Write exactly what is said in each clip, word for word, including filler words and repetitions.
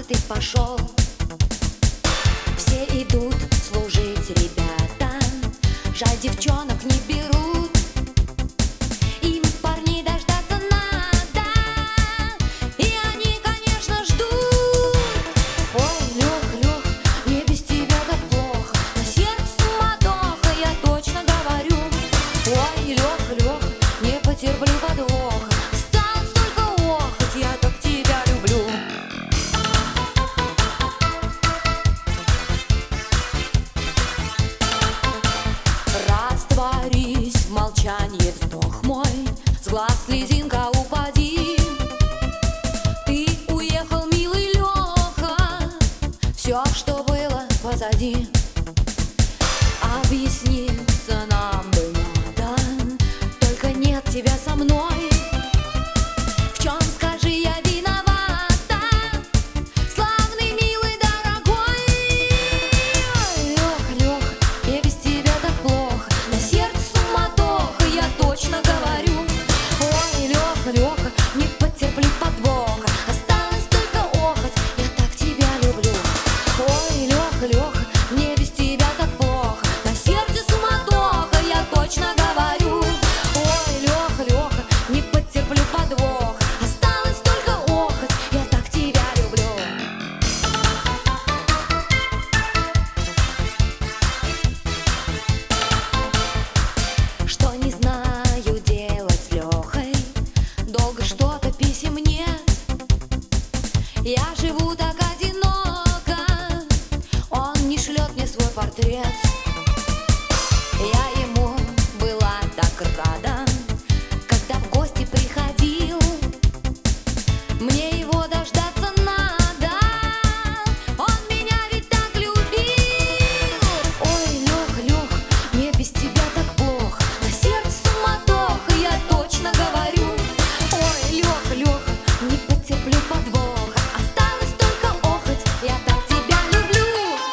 ты пошел. Все идут служить, ребята, жаль, девчонок не берут. Им парней дождаться надо, и они, конечно, ждут. Ой, Лех, Лех, мне без тебя так плохо, на сердце суматоха, я точно говорю. Ой, Лех, Лех, не потерплю подвоха, осталось только охоть, я так тебя люблю. Растворись в молчании, вздох мой, с глаз слезинка упади. Ты уехал, милый Леха, все, что было позади. Объясниться нам бы надо, только нет тебя со мной. В чем, скажи, я виновата, славный, милый, дорогой? Лех, Лех, мне без тебя так плохо, на сердце суматоха, я точно говорю. Ой, Леха, Леха, не потерплю подвоха, осталось только охоть, я так тебя люблю. Ой, Леха, Леха, мне без тебя так плохо, на сердце суматоха, я точно говорю. Ой, Леха, Леха, не потерплю подвоха, осталось только охоть, я так тебя люблю. Что не знаю делать с Лехой, долго что-то писем нет. Я живу так одиноко, он не шлет мне свой портрет. Я ему была так рада, когда в гости приходил. Мне его дождаться надо, он меня ведь так любил. Ой, Лех, Лех, мне без тебя так плохо, на сердце суматоха, я точно говорю. Ой, Леха, Леха, не потерплю подвоха, осталось только охоть, я так тебя люблю.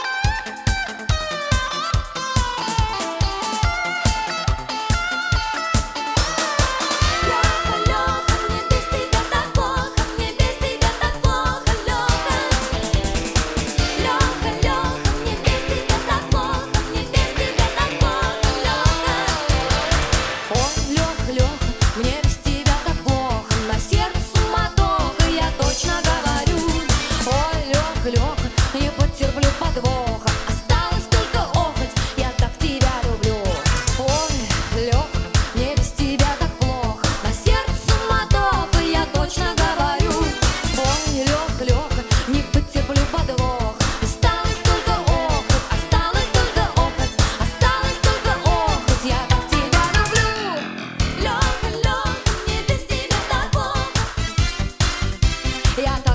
Леха, Леха, мне без тебя так плохо, мне без тебя так плохо, Леха. Леха, Леха, мне без тебя так плохо, мне без тебя так плохо, Леха. Ой, Леха, Леха, мне без тебя так плохо, на сердце суматоха, я точно говорю. Ой, Леха, Леха, не потерплю подвоха, осталось только охоть, я так тебя люблю. Ой, Леха, мне без тебя так плохо, на сердце суматоха, я точно говорю. Ой, Леха, Леха, не потерплю подвоха, осталось только охоть, осталось только охоть, осталось только охоть, я так тебя люблю. Леха, Леха, мне без тебя так плохо, я так